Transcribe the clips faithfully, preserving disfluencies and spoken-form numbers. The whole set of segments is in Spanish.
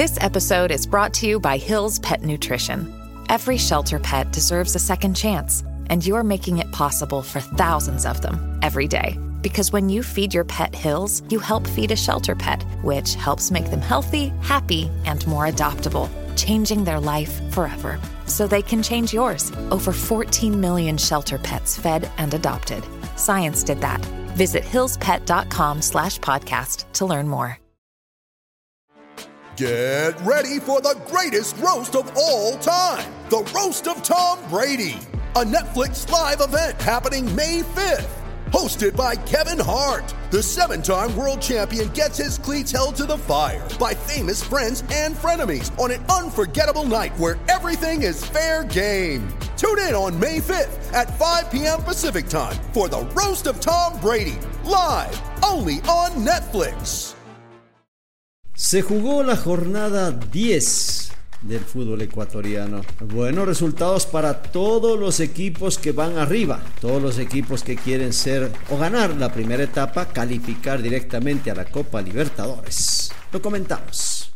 This episode is brought to you by Hill's Pet Nutrition. Every shelter pet deserves a second chance, and you're making it possible for thousands of them every day. Because when you feed your pet Hill's, you help feed a shelter pet, which helps make them healthy, happy, and more adoptable, changing their life forever. So they can change yours. Over fourteen million shelter pets fed and adopted. Science did that. Visit hillspet.com slash podcast to learn more. Get ready for the greatest roast of all time. The Roast of Tom Brady. A Netflix live event happening May fifth. Hosted by Kevin Hart. The seven-time world champion gets his cleats held to the fire by famous friends and frenemies on an unforgettable night where everything is fair game. Tune in on May fifth at five p.m. Pacific time for the Roast of Tom Brady, live only on Netflix. Se jugó la jornada diez del fútbol ecuatoriano. Buenos resultados para todos los equipos que van arriba, todos los equipos que quieren ser o ganar la primera etapa, calificar directamente a la Copa Libertadores. Lo comentamos.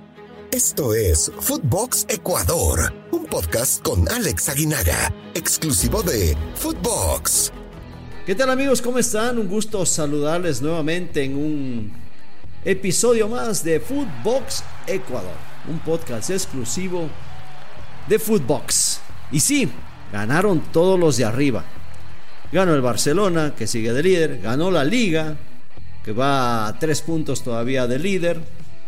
Esto es Footbox Ecuador, un podcast con Alex Aguinaga, exclusivo de Footbox. ¿Qué tal, amigos? ¿Cómo están? Un gusto saludarles nuevamente en un episodio más de Footbox Ecuador, un podcast exclusivo de Footbox. Y sí, ganaron todos los de arriba. Ganó el Barcelona, que sigue de líder. Ganó la Liga, que va a tres puntos todavía de líder.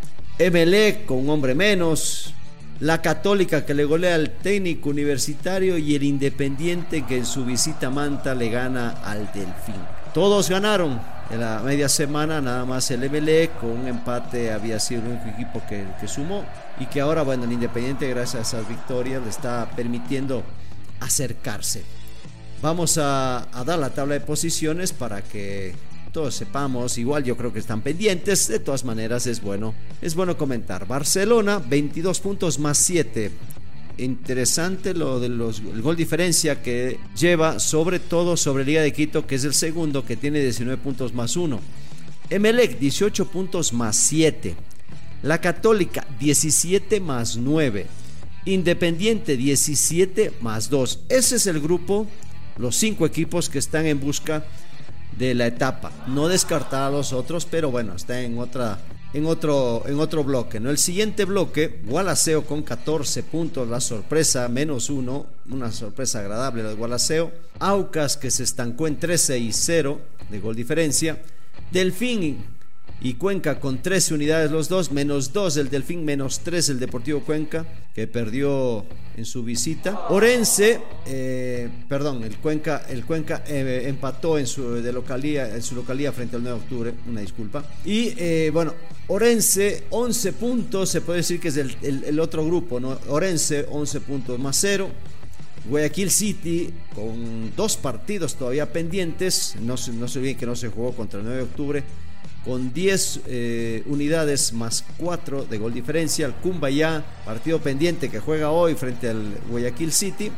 Emelec con un hombre menos. La Católica, que le golea al Técnico Universitario. Y el Independiente, que en su visita a Manta le gana al Delfín. Todos ganaron. En la media semana nada más el Emelec con un empate había sido el único equipo que, que sumó, y que ahora, bueno, el Independiente, gracias a esas victorias, le está permitiendo acercarse. Vamos a, a dar la tabla de posiciones para que todos sepamos. Igual yo creo que están pendientes. De todas maneras es bueno, es bueno comentar. Barcelona, veintidós puntos más siete. Interesante lo de los el gol diferencia que lleva, sobre todo sobre Liga de Quito, que es el segundo, que tiene diecinueve puntos más uno. Emelec, dieciocho puntos más siete. La Católica, diecisiete más nueve. Independiente, diecisiete más dos. Ese es el grupo, los cinco equipos que están en busca de la etapa. No descartar a los otros, pero bueno, está en otra En otro, en otro bloque, ¿no? El siguiente bloque, Gualaceo con catorce puntos, la sorpresa, menos uno, una sorpresa agradable la de Gualaceo. Aucas, que se estancó en trece y cero de gol diferencia. Delfín y Cuenca con trece unidades los dos, menos dos el Delfín, menos tres el Deportivo Cuenca, que perdió en su visita. Orense, eh, perdón, el Cuenca, el Cuenca eh, empató en su, de localía, en su localía frente al nueve de octubre, una disculpa. Y eh, bueno, Orense, once puntos, se puede decir que es el, el, el otro grupo, ¿no? Orense, once puntos más cero. Guayaquil City con dos partidos todavía pendientes, no, no se olviden que no se jugó contra el nueve de octubre, con diez eh, unidades más cuatro de gol diferencia. El Cumbayá, partido pendiente que juega hoy frente al Guayaquil City,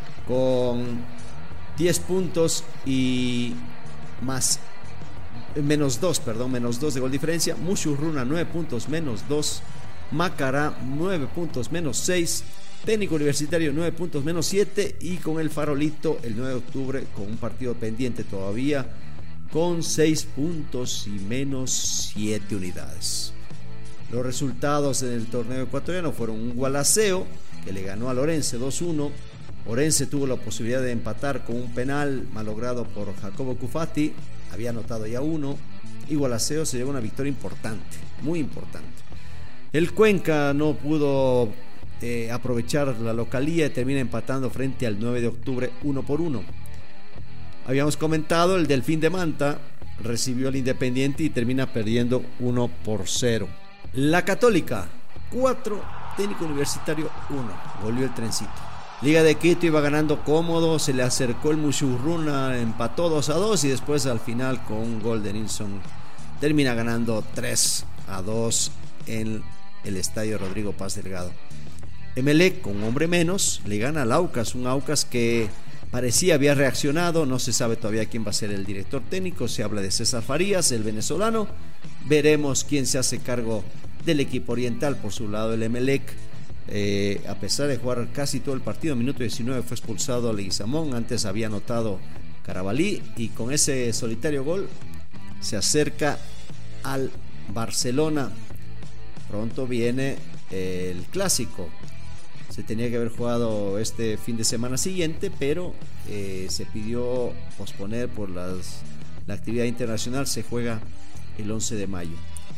con diez puntos y más menos dos, perdón, menos dos de gol diferencia. Mushurruna, nueve puntos menos dos. Macará, nueve puntos menos seis. Técnico Universitario, nueve puntos menos siete. Y con el Farolito, el nueve de octubre, con un partido pendiente todavía, con seis puntos y menos siete unidades. Los resultados en el torneo ecuatoriano fueron un Gualaceo, que le ganó al Orense dos uno. Orense tuvo la posibilidad de empatar con un penal malogrado por Jacobo Cufati, había anotado ya uno, y Gualaceo se llevó una victoria importante, muy importante. El Cuenca no pudo eh, aprovechar la localía y termina empatando frente al nueve de octubre uno por uno. Habíamos comentado, el Delfín de Manta recibió al Independiente y termina perdiendo uno por cero. La Católica, cuatro, Técnico Universitario uno, volvió el trencito. Liga de Quito iba ganando cómodo, se le acercó el Mushurruna, empató dos a dos y después al final con un gol de Nilsson termina ganando tres a dos en el estadio Rodrigo Paz Delgado. Emelec, con un hombre menos, le gana al Aucas, un Aucas que parecía había reaccionado, no se sabe todavía quién va a ser el director técnico, se habla de César Farías, el venezolano, veremos quién se hace cargo del equipo oriental. Por su lado, el Emelec, eh, a pesar de jugar casi todo el partido, minuto diecinueve fue expulsado a Leguizamón. Antes había anotado Carabalí y con ese solitario gol se acerca al Barcelona. Pronto viene el clásico. Se tenía que haber jugado este fin de semana siguiente, pero eh, se pidió posponer por las, la actividad internacional. Se juega el once de mayo.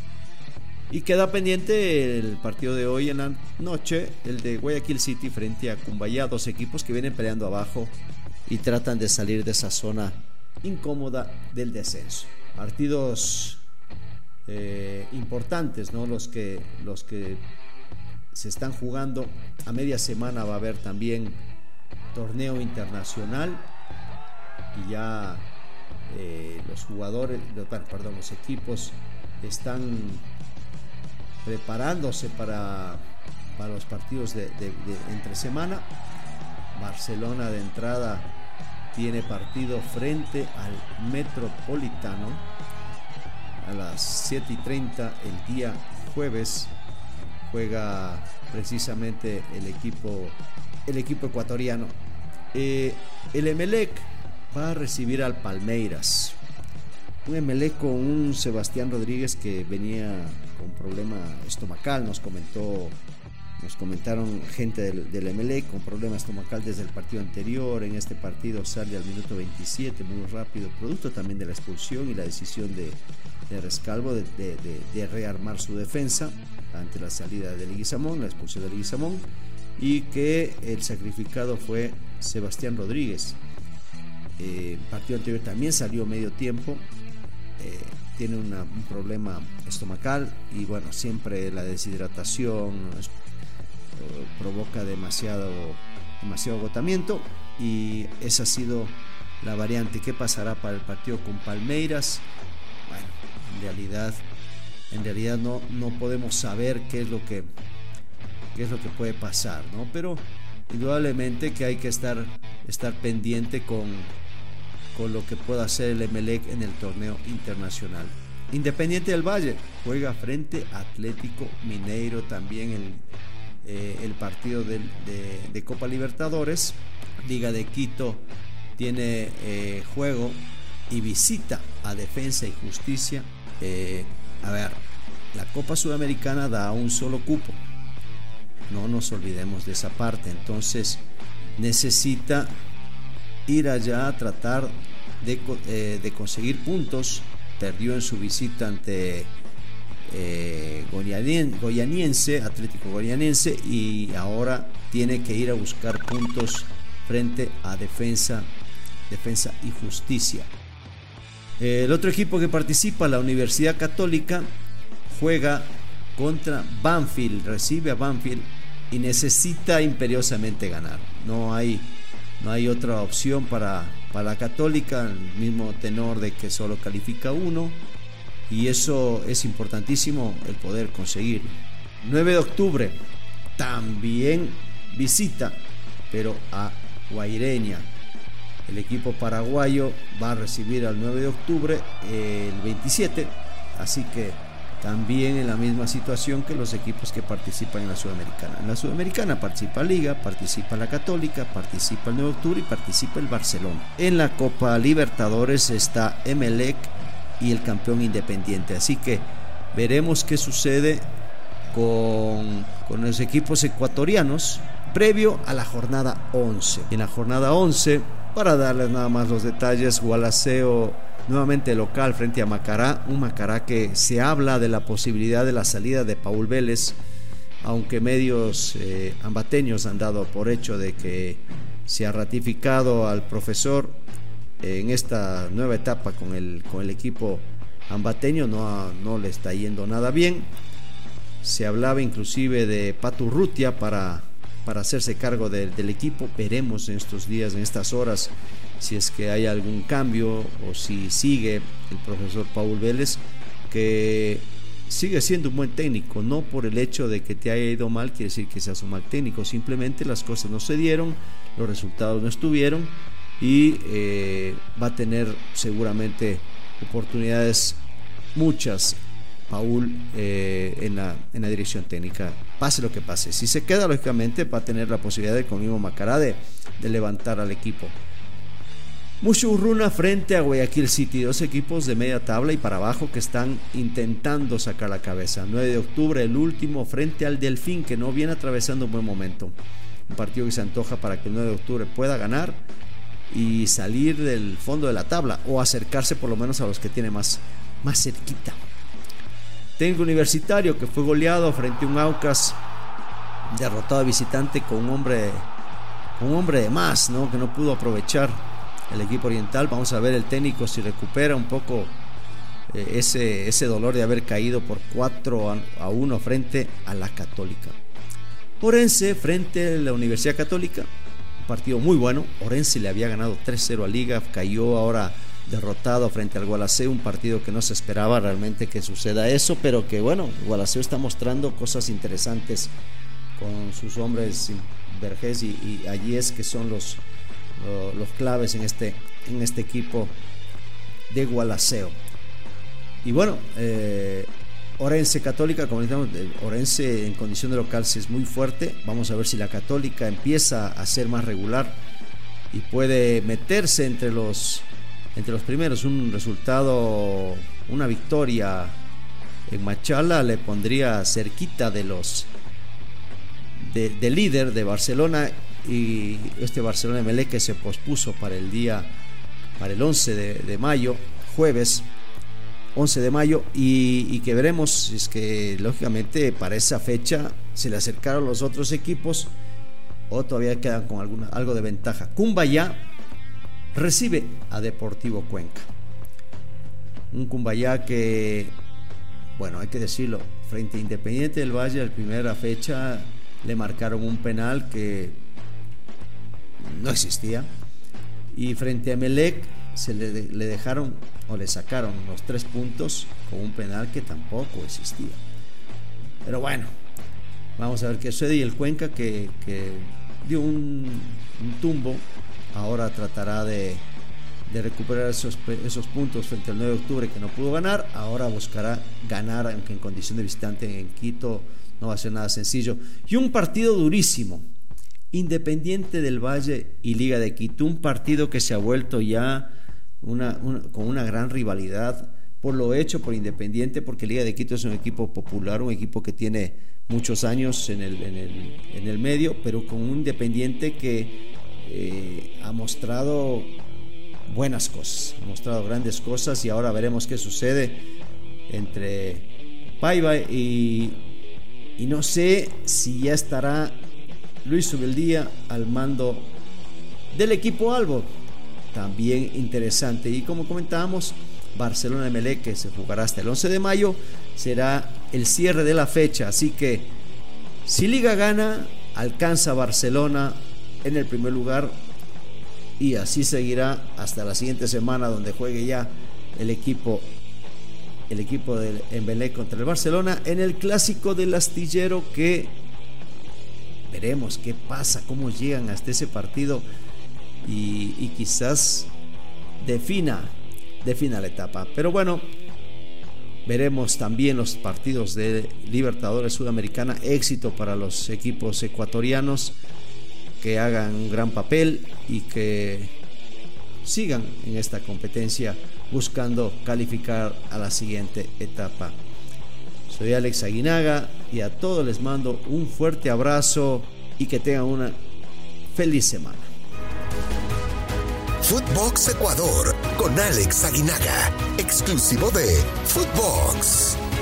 Y queda pendiente el partido de hoy en la noche, el de Guayaquil City frente a Cumbayá, dos equipos que vienen peleando abajo y tratan de salir de esa zona incómoda del descenso. Partidos eh, importantes, ¿no? Los que, los que se están jugando. A media semana va a haber también torneo internacional y ya eh, los jugadores, perdón, los equipos están preparándose para, para los partidos de, de, de entre semana. Barcelona de entrada tiene partido frente al Metropolitano a las siete y treinta el día jueves. Juega precisamente el equipo, el equipo ecuatoriano. Eh, el Emelec va a recibir al Palmeiras. Un Emelec con un Sebastián Rodríguez que venía con problema estomacal, nos comentó, nos comentaron gente del, del Emelec con problema estomacal desde el partido anterior. En este partido sale al minuto veintisiete, muy rápido, producto también de la expulsión y la decisión de, de Rescalvo de, de, de, de rearmar su defensa ante la salida de Leguizamón, la expulsión de Leguizamón, y que el sacrificado fue Sebastián Rodríguez. Eh, partido anterior también salió medio tiempo, eh, tiene una, un problema estomacal y bueno, siempre la deshidratación es, eh, provoca demasiado, demasiado agotamiento, y esa ha sido la variante. ¿Qué pasará para el partido con Palmeiras? Bueno, en realidad en realidad no, no podemos saber qué es lo que qué es lo que puede pasar, ¿no? Pero indudablemente que hay que estar, estar pendiente con, con lo que pueda hacer el Emelec en el torneo internacional. Independiente del Valle juega frente a Atlético Mineiro, también el, eh, el partido de, de, de Copa Libertadores. Liga de Quito tiene eh, juego y visita a Defensa y Justicia. Eh, a ver, la Copa Sudamericana da un solo cupo, no nos olvidemos de esa parte. Entonces necesita ir allá a tratar de, eh, de conseguir puntos. Perdió en su visita ante eh, Goianiense, Atlético Goianiense, y ahora tiene que ir a buscar puntos frente a Defensa, Defensa y Justicia. El otro equipo que participa, la Universidad Católica, juega contra Banfield, recibe a Banfield y necesita imperiosamente ganar. No hay, no hay otra opción para, para la Católica, el mismo tenor de que solo califica uno, y eso es importantísimo el poder conseguir. nueve de octubre también visita, pero a Guaireña. El equipo paraguayo va a recibir al nueve de octubre el veintisiete, así que también en la misma situación que los equipos que participan en la Sudamericana. En la Sudamericana participa Liga, participa la Católica, participa el nueve de octubre y participa el Barcelona. En la Copa Libertadores está Emelec y el campeón Independiente, así que veremos qué sucede con, con los equipos ecuatorianos previo a la jornada once. En la jornada once, para darles nada más los detalles, Gualaceo nuevamente local frente a Macará, un Macará que se habla de la posibilidad de la salida de Paul Vélez, aunque medios eh, ambateños han dado por hecho de que se ha ratificado al profesor eh, en esta nueva etapa con el, con el equipo ambateño. No, ha, no le está yendo nada bien. Se hablaba inclusive de Paturrutia para para hacerse cargo de, del equipo. Veremos en estos días, en estas horas, si es que hay algún cambio o si sigue el profesor Paul Vélez, que sigue siendo un buen técnico. No por el hecho de que te haya ido mal quiere decir que seas un mal técnico, simplemente las cosas no se dieron, los resultados no estuvieron, y eh, va a tener seguramente oportunidades muchas Paul eh, en, la, en la dirección técnica, pase lo que pase. Si se queda, lógicamente va a tener la posibilidad de, con Mimo Macará, de, de levantar al equipo. Mushurruna frente a Guayaquil City, dos equipos de media tabla y para abajo que están intentando sacar la cabeza. nueve de octubre, el último, frente al Delfín, que no viene atravesando un buen momento. Un partido que se antoja para que el nueve de octubre pueda ganar y salir del fondo de la tabla, o acercarse por lo menos a los que tiene más, más cerquita. Técnico Universitario, que fue goleado frente a un Aucas, derrotado de visitante con un hombre, con un hombre de más, ¿no? Que no pudo aprovechar el equipo oriental. Vamos a ver el técnico si recupera un poco eh, ese, ese dolor de haber caído por cuatro a uno frente a la Católica. Orense frente a la Universidad Católica, un partido muy bueno. Orense le había ganado tres cero a Liga, cayó ahora derrotado frente al Gualaceo, un partido que no se esperaba realmente que suceda eso, pero que bueno, Gualaceo está mostrando cosas interesantes con sus hombres Vergés y, y Ayes, que son los los claves en este, en este equipo de Gualaceo. Y bueno, eh, Orense Católica, como decíamos, Orense en condición de local sí es muy fuerte. Vamos a ver si la Católica empieza a ser más regular y puede meterse entre los, entre los primeros. Un resultado, una victoria en Machala le pondría cerquita de los de, de líder de Barcelona. Y este Barcelona Emelec que se pospuso para el día, para el once de mayo, jueves once de mayo, y, y que veremos si es que lógicamente para esa fecha se le acercaron los otros equipos o todavía quedan con alguna, algo de ventaja. Cumbayá recibe a Deportivo Cuenca, un Cumbayá que, bueno, hay que decirlo, frente a Independiente del Valle, la primera fecha le marcaron un penal que no existía, y frente a Emelec se le, le dejaron o le sacaron los tres puntos con un penal que tampoco existía. Pero bueno, vamos a ver qué sucede. Y el Cuenca que, que dio un, un tumbo, ahora tratará de, de recuperar esos, esos puntos frente al nueve de octubre que no pudo ganar. Ahora buscará ganar, aunque en condición de visitante en Quito no va a ser nada sencillo. Y un partido durísimo, Independiente del Valle y Liga de Quito, un partido que se ha vuelto ya una, una, con una gran rivalidad por lo hecho por Independiente, porque Liga de Quito es un equipo popular, un equipo que tiene muchos años en el, en el, en el medio, pero con un Independiente que eh, ha mostrado buenas cosas, ha mostrado grandes cosas, y ahora veremos qué sucede entre Paiva y, y no sé si ya estará Luis Ubeldía al mando del equipo albo. También interesante. Y como comentábamos, Barcelona Emelec, que se jugará hasta el once de mayo, será el cierre de la fecha. Así que si Liga gana, alcanza Barcelona en el primer lugar, y así seguirá hasta la siguiente semana, donde juegue ya el equipo el equipo del Emelec contra el Barcelona en el clásico del Astillero, que veremos qué pasa, cómo llegan hasta ese partido y, y quizás defina, defina la etapa. Pero bueno, veremos también los partidos de Libertadores Sudamericana. Éxito para los equipos ecuatorianos, que hagan un gran papel y que sigan en esta competencia buscando calificar a la siguiente etapa. Soy Alex Aguinaga y a todos les mando un fuerte abrazo y que tengan una feliz semana. Footbox Ecuador con Alex Aguinaga, exclusivo de Footbox.